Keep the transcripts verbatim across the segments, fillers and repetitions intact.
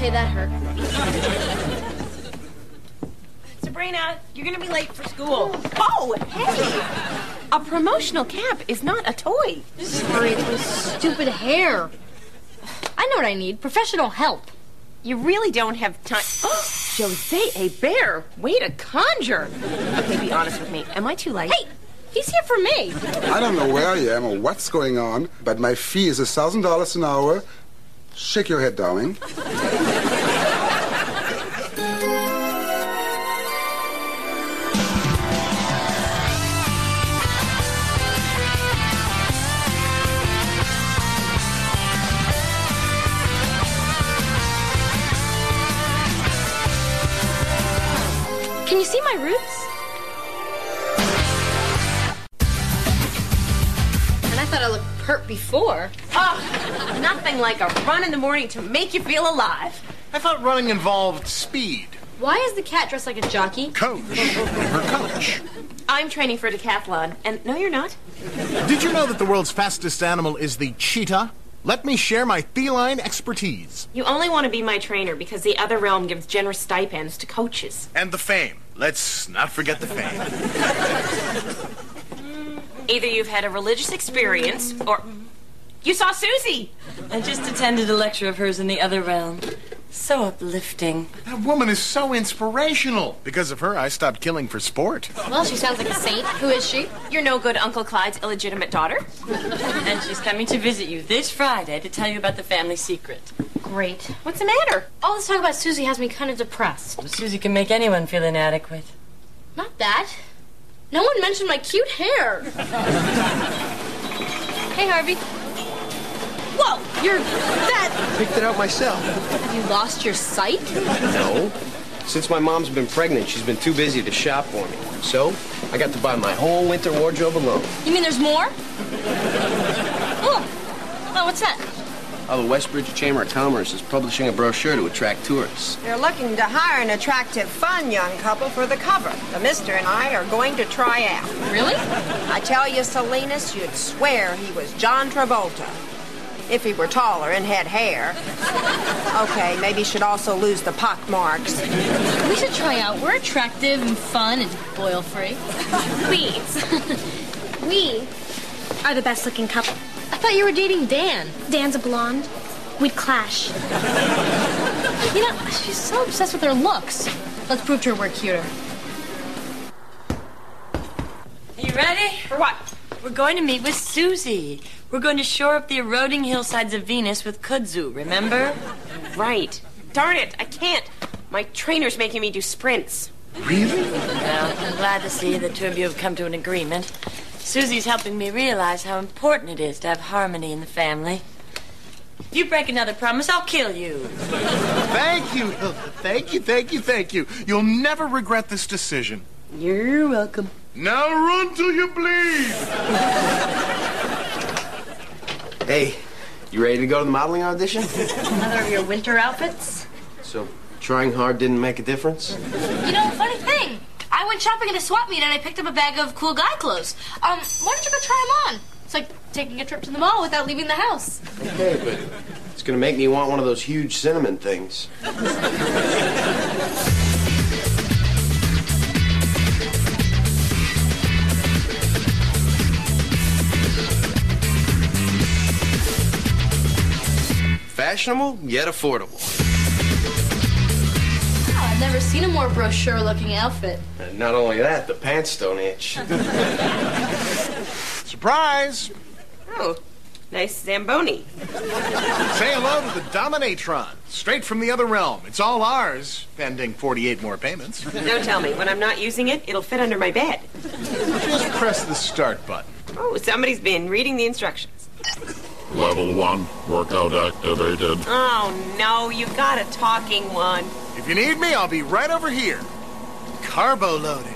Okay, that hurt. Sabrina, you're gonna be late for school. Oh, hey! A promotional cap is not a toy. Sorry, it's my stupid hair. I know what I need. Professional help. You really don't have time. Oh, Jose, a bear. Way to conjure. Okay, be honest with me. Am I too late? Hey, he's here for me. I don't know where I am or what's going on, but my fee is a thousand dollars an hour. Shake your head, darling. Can you see my roots? And I thought I looked pert before. Oh, nothing like a run in the morning to make you feel alive. I thought running involved speed. Why is the cat dressed like a jockey? Coach. Her coach. I'm training for decathlon, and no, you're not. Did you know that the world's fastest animal is the cheetah? Let me share my feline expertise. You only want to be my trainer because the other realm gives generous stipends to coaches. And the fame. Let's not forget the fame. Either you've had a religious experience, or you saw Susie. I just attended a lecture of hers in the other realm. So uplifting. That woman is so inspirational. Because of her, I stopped killing for sport. Well, she sounds like a saint. Who is she? You're no good Uncle Clyde's illegitimate daughter. And she's coming to visit you this Friday to tell you about the family secret. Great. What's the matter? All this talk about Susie has me kind of depressed. Susie can make anyone feel inadequate. Not that. No one mentioned my cute hair. Hey, Harvey. Whoa, you're that... Picked it out myself. Have you lost your sight? No. Since my mom's been pregnant, she's been too busy to shop for me. So, I got to buy my whole winter wardrobe alone. You mean there's more? Oh, oh, what's that? Oh, the Westbridge Chamber of Commerce is publishing a brochure to attract tourists. They're looking to hire an attractive, fun young couple for the cover. The mister and I are going to try out. Really? I tell you, Salinas, you'd swear he was John Travolta. If he were taller and had hair. Okay, maybe should also lose the pock marks. We should try out. We're attractive and fun and oil-free. Please. We are the best-looking couple. I thought you were dating Dan. Dan's a blonde. We'd clash. You know, she's so obsessed with her looks. Let's prove to her we're cuter. You ready? For what? We're going to meet with Susie. We're going to shore up the eroding hillsides of Venus with kudzu, remember? Right. Darn it, I can't. My trainer's making me do sprints. Really? Well, I'm glad to see the two of you have come to an agreement. Susie's helping me realize how important it is to have harmony in the family. If you break another promise, I'll kill you. Thank you, Hilda. Thank you, thank you, thank you. You'll never regret this decision. You're welcome. Now run till you bleed. Hey, you ready to go to the modeling audition? Another of your winter outfits? So, trying hard didn't make a difference? You know, funny thing. I went shopping at a swap meet and I picked up a bag of cool guy clothes. Um, why don't you go try them on? It's like taking a trip to the mall without leaving the house. Okay, but it's gonna make me want one of those huge cinnamon things. Fashionable, yet affordable. Oh, I've never seen a more brochure-looking outfit. And not only that, the pants don't itch. Surprise! Oh, nice Zamboni. Say hello to the Dominatron, straight from the other realm. It's all ours, pending forty-eight more payments. Don't tell me. When I'm not using it, it'll fit under my bed. Just press the start button. Oh, somebody's been reading the instructions. Level one, workout activated. Oh, no, you got a talking one. If you need me, I'll be right over here. Carbo loading.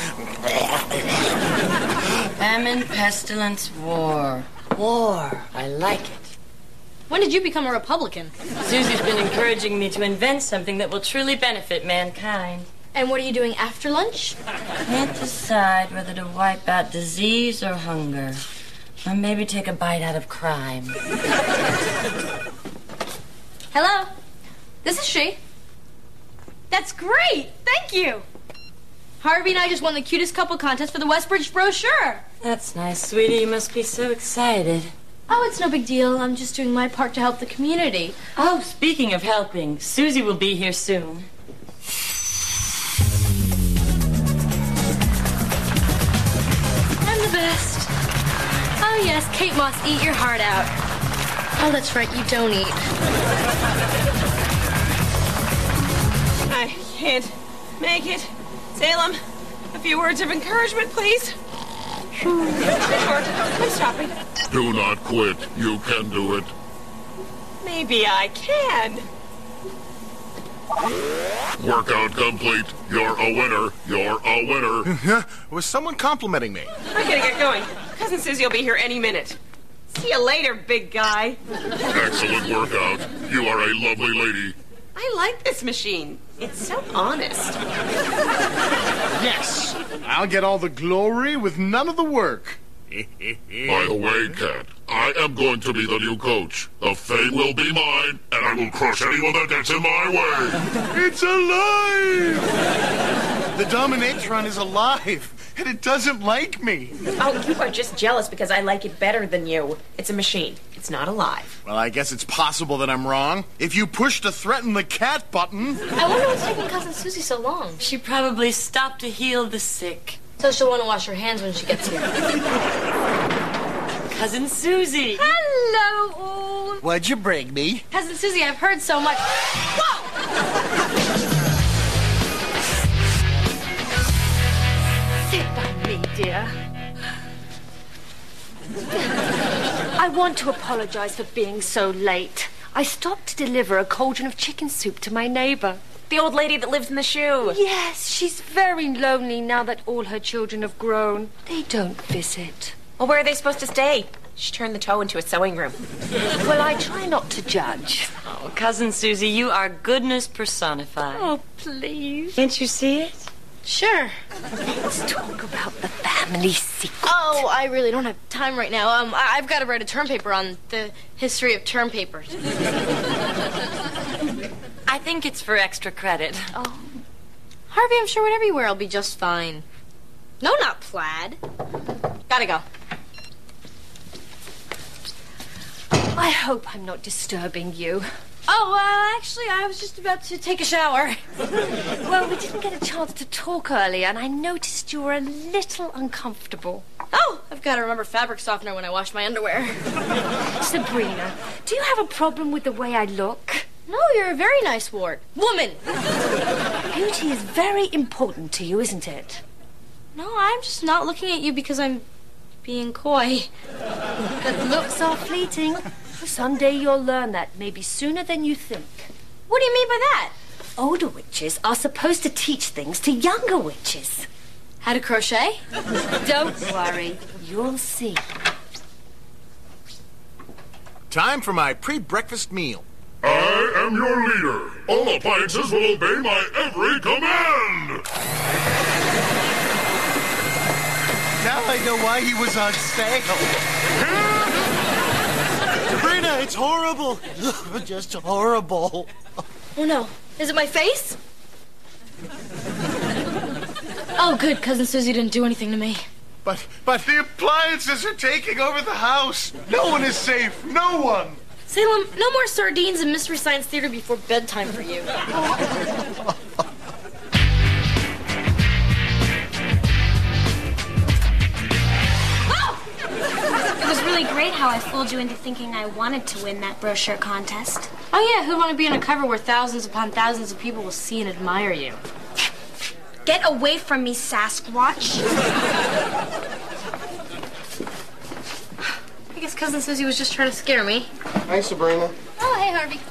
Famine, pestilence, war. War. I like it. When did you become a Republican? Susie's been encouraging me to invent something that will truly benefit mankind. And what are you doing after lunch? Can't decide whether to wipe out disease or hunger. Or maybe take a bite out of crime. Hello? This is she. That's great. Thank you. Harvey and I just won the cutest couple contest for the Westbridge brochure. That's nice, sweetie. You must be so excited. Oh, it's no big deal. I'm just doing my part to help the community. Oh, speaking of helping, Susie will be here soon. I'm the best. Oh, yes, Kate Moss, eat your heart out. Oh, that's right, you don't eat. I can't make it. Salem, a few words of encouragement, please. Short, I'm stopping. Do not quit. You can do it. Maybe I can. Workout complete. You're a winner. You're a winner. Was someone complimenting me? I gotta get going. Cousin Susie will be here any minute. See you later, big guy. Excellent workout. You are a lovely lady. I like this machine. It's so honest. Yes. I'll get all the glory with none of the work. By the way, Cat, I am going to be the new coach. The fame will be mine, and I will crush anyone that gets in my way. It's alive! The Dominatron is alive, and it doesn't like me. Oh, you are just jealous because I like it better than you. It's a machine. It's not alive. Well, I guess it's possible that I'm wrong. If you push to threaten the cat button... I wonder what's taking Cousin Susie so long. She probably stopped to heal the sick. So she'll want to wash her hands when she gets here. Cousin Susie. Hello, all. What'd you bring me? Cousin Susie, I've heard so much. Whoa! Sit by me, dear. I want to apologize for being so late. I stopped to deliver a cauldron of chicken soup to my neighbor. The old lady that lives in the shoe. Yes, she's very lonely now that all her children have grown. They don't visit. Well, where are they supposed to stay? She turned the toe into a sewing room. Well, I try not to judge. Oh, Cousin Susie, you are goodness personified. Oh, please. Can't you see it? Sure. Let's talk about the family secret. Oh, I really don't have time right now. Um, I- I've got to write a term paper on the history of term papers. I think it's for extra credit. Oh. Harvey, I'm sure whatever you wear will be just fine. No, not plaid. Gotta go. I hope I'm not disturbing you. Oh, well, actually, I was just about to take a shower. Well, we didn't get a chance to talk earlier, and I noticed you were a little uncomfortable. Oh, I've got to remember fabric softener when I wash my underwear. Sabrina, do you have a problem with the way I look? No, you're a very nice ward. Woman! Beauty is very important to you, isn't it? No, I'm just not looking at you because I'm being coy. But looks are fleeting. Someday you'll learn that, maybe sooner than you think. What do you mean by that? Older witches are supposed to teach things to younger witches. How to crochet? Don't worry, you'll see. Time for my pre-breakfast meal. I am your leader. All appliances will obey my every command. Now I know why he was on sale. Sabrina, it's horrible. Just horrible. Oh, no. Is it my face? Oh, good. Cousin Susie didn't do anything to me. But, but the appliances are taking over the house. No one is safe. No one. Salem, no more sardines and Mystery Science Theater before bedtime for you. It was really great how I fooled you into thinking I wanted to win that brochure contest. Oh, yeah, who'd want to be on a cover where thousands upon thousands of people will see and admire you? Get away from me, Sasquatch. I guess Cousin Susie was just trying to scare me. Hi, Sabrina. Oh, hey, Harvey.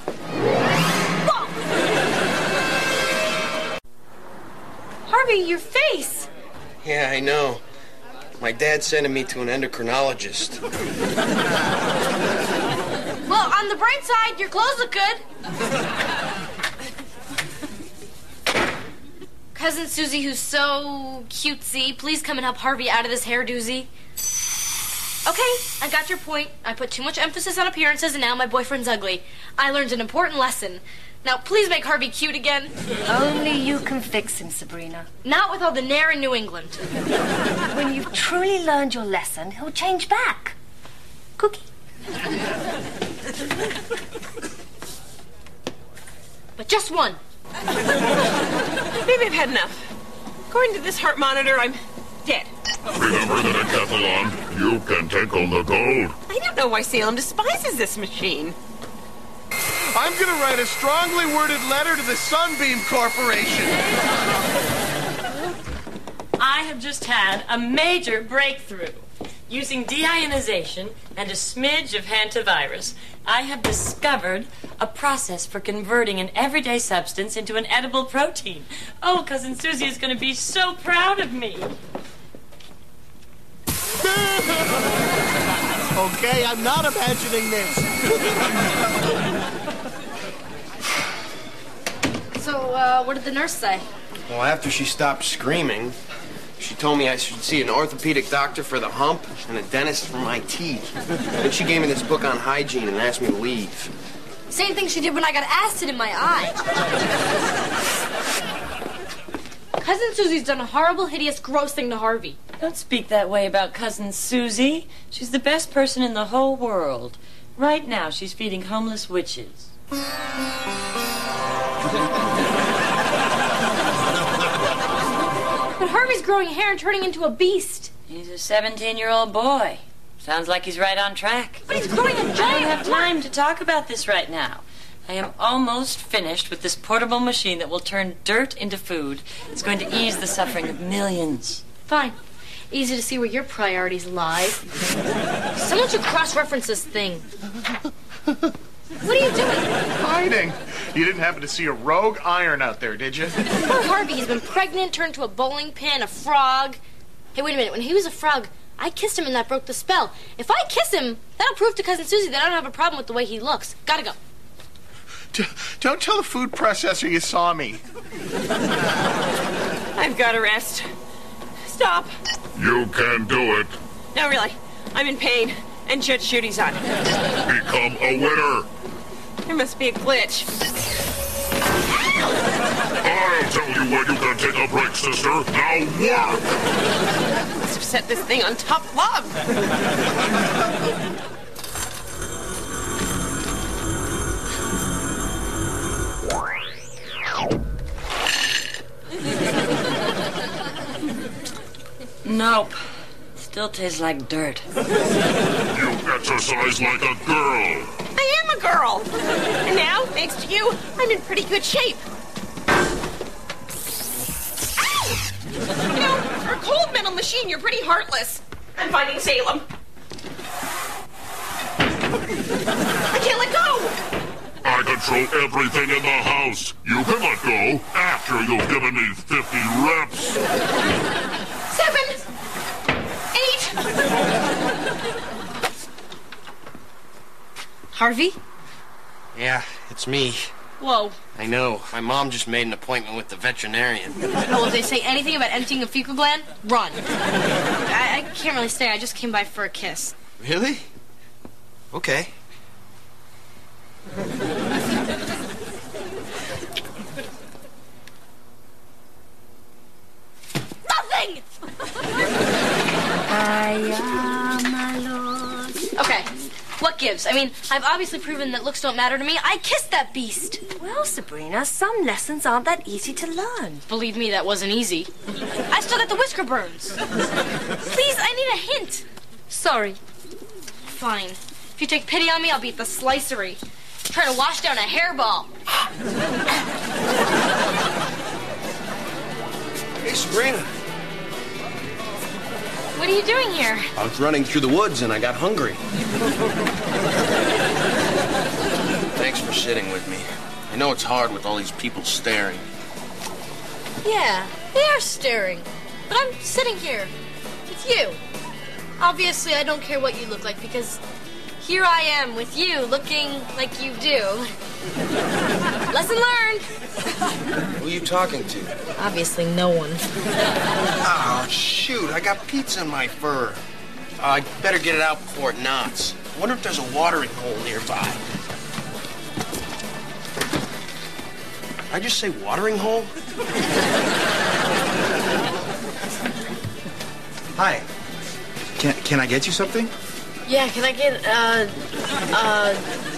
Harvey, your face! Yeah, I know. My dad sending me to an endocrinologist. Well, on the bright side, your clothes look good. Cousin Susie, who's so cutesy, please come and help Harvey out of this hair doozy. Okay, I got your point. I put too much emphasis on appearances, and now my boyfriend's ugly. I learned an important lesson. Now, please make Harvey cute again. Only you can fix him, Sabrina. Not with all the nair in New England. When you've truly learned your lesson, he'll change back. Cookie? But just one. Maybe I've had enough. According to this heart monitor, I'm dead. Remember that at Cathalon, you can take home the gold. I don't know why Salem despises this machine. I'm going to write a strongly worded letter to the Sunbeam Corporation. I have just had a major breakthrough. Using deionization and a smidge of hantavirus, I have discovered a process for converting an everyday substance into an edible protein. Oh, Cousin Susie is going to be so proud of me. Okay, I'm not imagining this. So, uh, what did the nurse say? Well, after she stopped screaming, she told me I should see an orthopedic doctor for the hump and a dentist for my teeth. Then she gave me this book on hygiene and asked me to leave. Same thing she did when I got acid in my eye. Cousin Susie's done a horrible, hideous, gross thing to Harvey. Don't speak that way about Cousin Susie. She's the best person in the whole world. Right now, she's feeding homeless witches. But Harvey's growing hair and turning into a beast. He's a seventeen-year-old boy. Sounds like he's right on track. But he's growing a giant... I don't have time to talk about this right now. I am almost finished with this portable machine that will turn dirt into food. It's going to ease the suffering of millions. Fine. Easy to see where your priorities lie. Someone should cross-reference this thing. What are you doing? Hiding. You didn't happen to see a rogue iron out there, did you? Poor Harvey. He's been pregnant, turned to a bowling pin, a frog. Hey, wait a minute. When he was a frog, I kissed him and that broke the spell. If I kiss him, that'll prove to Cousin Susie that I don't have a problem with the way he looks. Gotta go. D- don't tell the food processor you saw me. I've got to rest. Stop. You can do it. No, really. I'm in pain, and Judge Judy's on. Become a winner. There must be a glitch. I'll tell you when you can take a break, sister. Now work! Must have set this thing on top love. Nope. Still tastes like dirt. You exercise like a girl. I am a girl. And now, thanks to you, I'm in pretty good shape. Ow! You know, for a cold metal machine, you're pretty heartless. I'm finding Salem. I can't let go. I control everything in the house. You can let go after you've given me fifty reps. Seven. Eight. Harvey? Yeah, it's me. Whoa. I know. My mom just made an appointment with the veterinarian. Oh, if they say anything about emptying a fecal gland, run. I, I can't really stay. I just came by for a kiss. Really? Okay. Nothing! I am alone. Okay, what gives? I mean, I've obviously proven that looks don't matter to me. I kissed that beast. Well, Sabrina, some lessons aren't that easy to learn. Believe me, that wasn't easy. I still got the whisker burns. Please, I need a hint. Sorry. Fine. If you take pity on me, I'll beat the slicery. Trying to wash down a hairball. Hey, Sabrina. What are you doing here? I was running through the woods and I got hungry. Thanks for sitting with me. I know it's hard with all these people staring. Yeah, they are staring. But I'm sitting here with you. Obviously, I don't care what you look like because here I am with you looking like you do. Lesson learned. Who are you talking to? Obviously, no one. Oh, shoot. I got pizza in my fur. Uh, I better get it out before it knots. I wonder if there's a watering hole nearby. I just say watering hole? Hi. Can can I get you something? Yeah, can I get, uh, uh...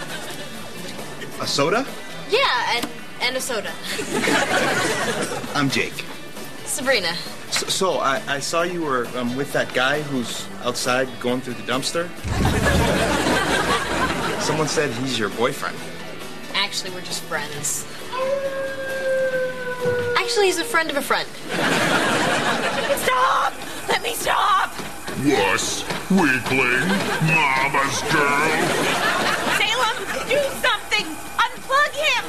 A soda? Yeah, and, and a soda. I'm Jake. Sabrina. So, so I, I saw you were um, with that guy who's outside going through the dumpster. Someone said he's your boyfriend. Actually, we're just friends. Actually, he's a friend of a friend. Stop! Let me stop! Wuss, weakling, mama's girl. Salem, do something! Unplug him!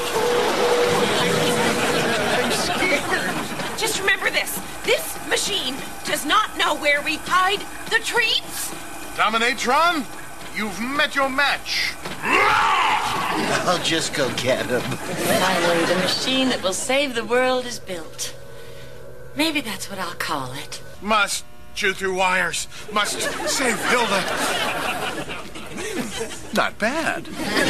I'm scared. Just remember this. This machine does not know where we hide the treats. Dominatron, you've met your match. I'll just go get him. Finally, the machine that will save the world is built. Maybe that's what I'll call it. Must chew through wires. Must save Hilda. Not bad.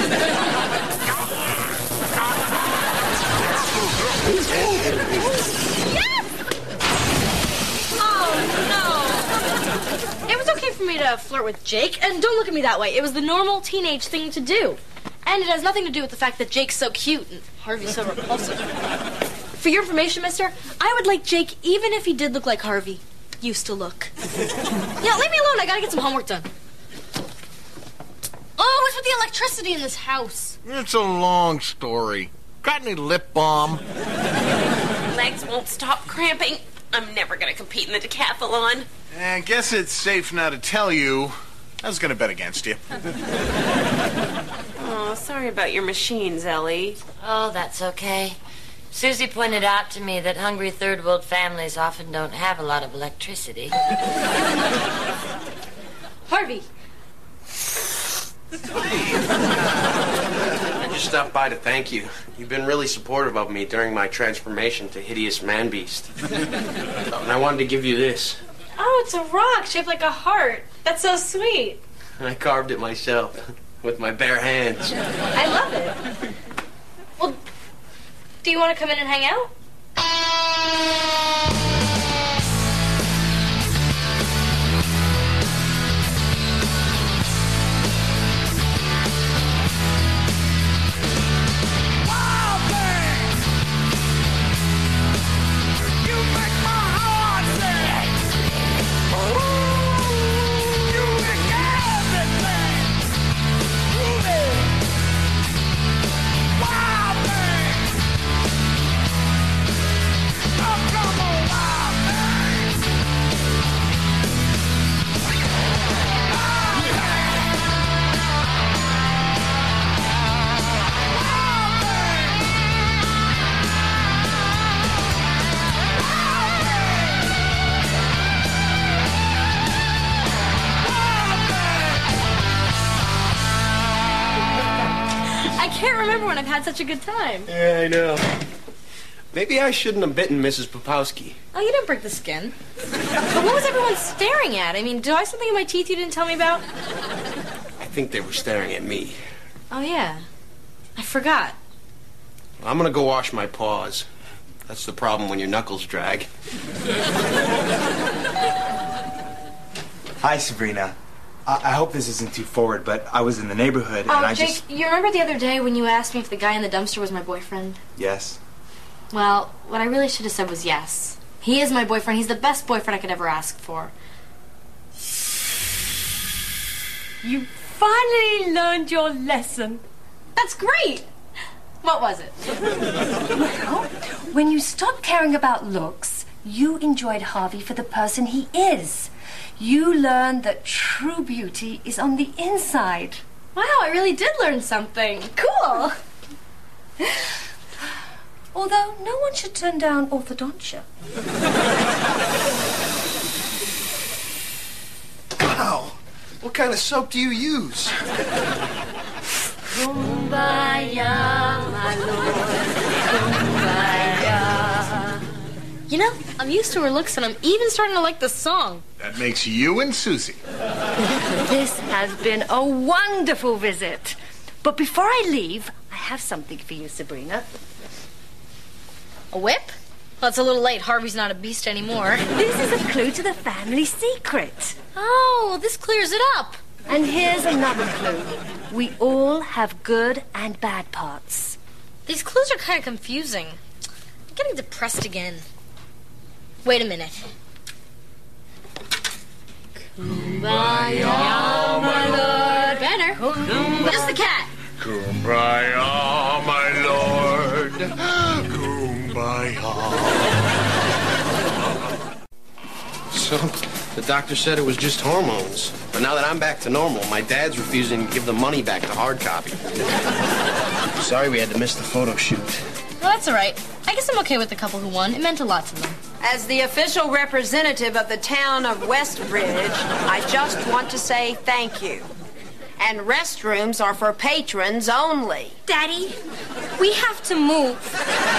Oh, no. It was okay for me to flirt with Jake, and don't look at me that way. It was the normal teenage thing to do. And it has nothing to do with the fact that Jake's so cute and Harvey's so repulsive. For your information, mister, I would like Jake even if he did look like Harvey used to look. Yeah, leave me alone. I gotta get some homework done. Oh, what's with the electricity in this house? It's a long story. Got any lip balm? Legs won't stop cramping. I'm never going to compete in the decathlon. I guess it's safe now to tell you I was going to bet against you. Oh, sorry about your machines, Ellie. Oh, that's okay. Susie pointed out to me that hungry third world families often don't have a lot of electricity. Harvey. I just stopped by to thank you. You've been really supportive of me during my transformation to hideous man beast. And I wanted to give you this. Oh, it's a rock shaped like a heart. That's so sweet. I carved it myself with my bare hands. I love it. Well, do you want to come in and hang out? I can't remember when I've had such a good time. Yeah, I know. Maybe I shouldn't have bitten Missus Popowski. Oh, you didn't break the skin. But what was everyone staring at? I mean, do I have something in my teeth you didn't tell me about? I think they were staring at me. Oh, yeah. I forgot. I'm gonna go wash my paws. That's the problem when your knuckles drag. Hi, Sabrina. I, I hope this isn't too forward, but I was in the neighborhood and Oh, I Jake, just... you remember the other day when you asked me if the guy in the dumpster was my boyfriend? Yes. Well, what I really should have said was yes. He is my boyfriend. He's the best boyfriend I could ever ask for. You finally learned your lesson. That's great! What was it? Well, when you stopped caring about looks, you enjoyed Harvey for the person he is. You learned that true beauty is on the inside. Wow, I really did learn something. Cool! Although no one should turn down orthodontia. Wow! What kind of soap do you use? Kumbaya, my lord. Kumbaya. You know, I'm used to her looks and I'm even starting to like the song. That makes you and Susie. This has been a wonderful visit. But before I leave, I have something for you, Sabrina. A whip? Well, it's a little late. Harvey's not a beast anymore. This is a clue to the family secret. Oh, this clears it up. And here's another clue. We all have good and bad parts. These clues are kind of confusing. I'm getting depressed again. Wait a minute. Kumbaya, my lord. Better. Kumbaya. Just the cat. Kumbaya, my lord. Kumbaya. So, the doctor said it was just hormones. But now that I'm back to normal, my dad's refusing to give the money back to hard copy. Sorry we had to miss the photo shoot. Well, that's all right. I guess I'm okay with the couple who won. It meant a lot to them. As the official representative of the town of Westbridge, I just want to say thank you. And restrooms are for patrons only. Daddy, we have to move.